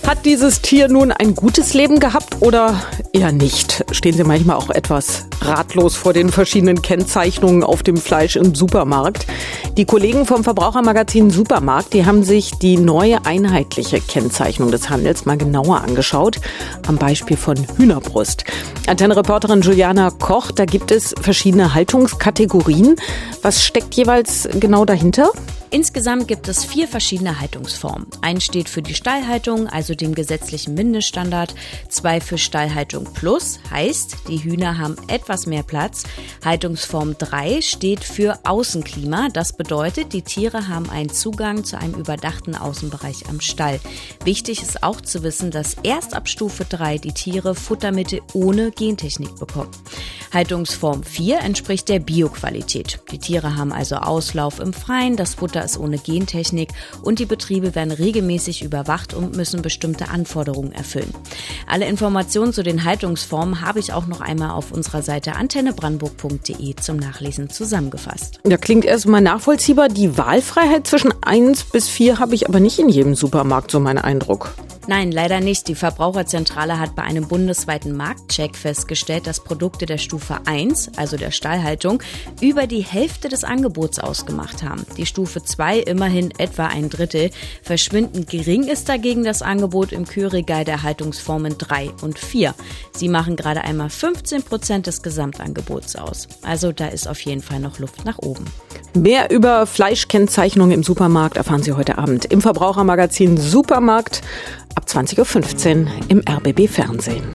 Hat dieses Tier nun ein gutes Leben gehabt oder eher nicht? Stehen Sie manchmal auch etwas ratlos vor den verschiedenen Kennzeichnungen auf dem Fleisch im Supermarkt? Die Kollegen vom Verbrauchermagazin Supermarkt, die haben sich die neue einheitliche Kennzeichnung des Handels mal genauer angeschaut, am Beispiel von Hühnerbrust. Antenne-Reporterin Juliana Koch, da gibt es verschiedene Haltungskategorien. Was steckt jeweils genau dahinter? Insgesamt gibt es 4 verschiedene Haltungsformen. 1 steht für die Stallhaltung, also dem gesetzlichen Mindeststandard. 2 für Stallhaltung Plus, heißt, die Hühner haben etwas mehr Platz. Haltungsform 3 steht für Außenklima. Das bedeutet, die Tiere haben einen Zugang zu einem überdachten Außenbereich am Stall. Wichtig ist auch zu wissen, dass erst ab Stufe 3 die Tiere Futtermittel ohne Gentechnik bekommen. Haltungsform 4 entspricht der Bioqualität. Die Tiere haben also Auslauf im Freien, das Futter ist ohne Gentechnik und die Betriebe werden regelmäßig überwacht und müssen bestimmte Anforderungen erfüllen. Alle Informationen zu den Haltungsformen habe ich auch noch einmal auf unserer Seite antennebrandenburg.de zum Nachlesen zusammengefasst. Ja, klingt erstmal nachvollziehbar. Die Wahlfreiheit zwischen 1 bis 4 habe ich aber nicht in jedem Supermarkt, so mein Eindruck. Nein, leider nicht. Die Verbraucherzentrale hat bei einem bundesweiten Marktcheck festgestellt, dass Produkte der Stufe 1, also der Stallhaltung, über die Hälfte des Angebots ausgemacht haben. Die Stufe 2 immerhin etwa 1/3. Verschwindend gering ist dagegen das Angebot im Kühlregal der Haltungsformen 3 und 4. Sie machen gerade einmal 15% des Gesamtangebots aus. Also da ist auf jeden Fall noch Luft nach oben. Mehr über Fleischkennzeichnungen im Supermarkt erfahren Sie heute Abend im Verbrauchermagazin Supermarkt ab 20.15 Uhr im RBB Fernsehen.